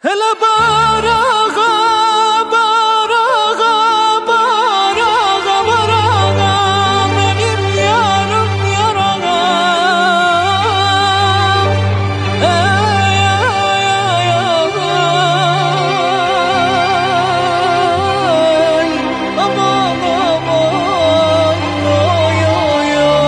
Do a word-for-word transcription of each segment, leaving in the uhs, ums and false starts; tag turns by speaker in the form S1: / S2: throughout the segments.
S1: هلا باراغا باراغا باراغا باراغا benim yarım yaraga ey ey ey aman aman oy oy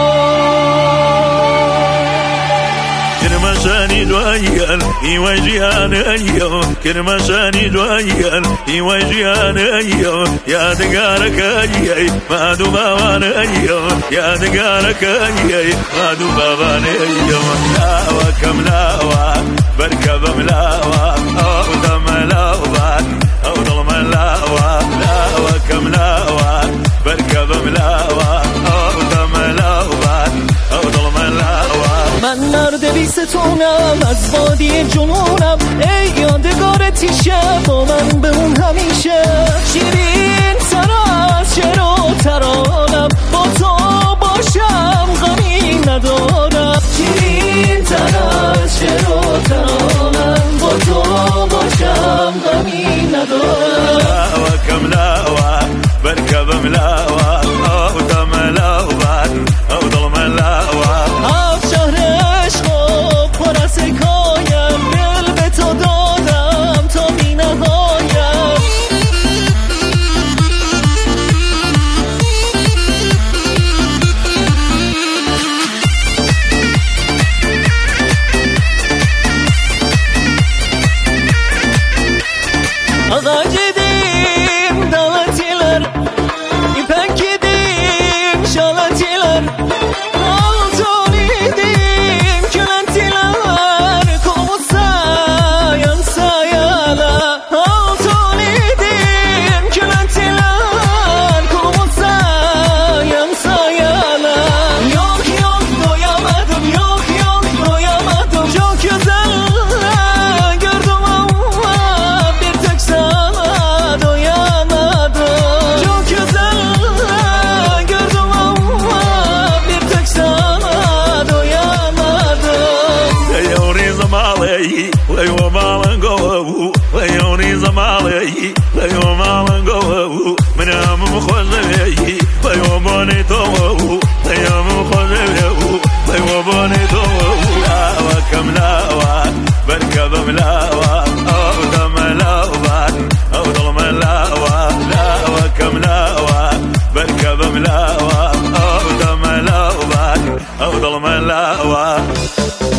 S2: كرمشاني دويان يواجيان أيو كرمشاني دويان يواجيان أيو يا دقارك أيي ما دو بابان أيو يا دقارك أيي ما دو بابان أيو ملاوة كملاوة بركب ملاوة أو دم ملاوة أو ظلم ملاوة ملاوة كملاوة بركب ملاوة أو دم ملاوة أو ظلم ملاوة
S1: من مرد بیستونم از وادی جنونم ای یادگار تیشه با من بمون همیشه شیرین سر از شعر و ترانم با تو باشم غمی ندارم شیرین سر از شعر و ترانم با تو باشم غمی ندارم
S2: ملاوة كملاوة بركب ملاوة أو دم ملاوة أو ظلم ملاوة
S1: دل به تو دادم تا بی نهایم Ağac edim dalatiler İpek edim şalatiler Altın edim külentiler Kovutsa yansa yala Altın edim külentiler Kovutsa yansa yala Yok yok doyamadım yok yok doyamadım Çok güzel gördüm ama bir tek sana doyamadım Çok güzel gördüm ama bir tek sana doyamadım
S2: Leoni zamalei leo malango Leoni zamalei leo malango منام مخزبي لeo bonito leo مخزبي leo bonito لا وكملاوة بركب ملاوة أو دم ملاوة أو ظلم ملاوة لا وكملاوة بركب ملاوة أو دم ملاوة أو ظلم ملاوة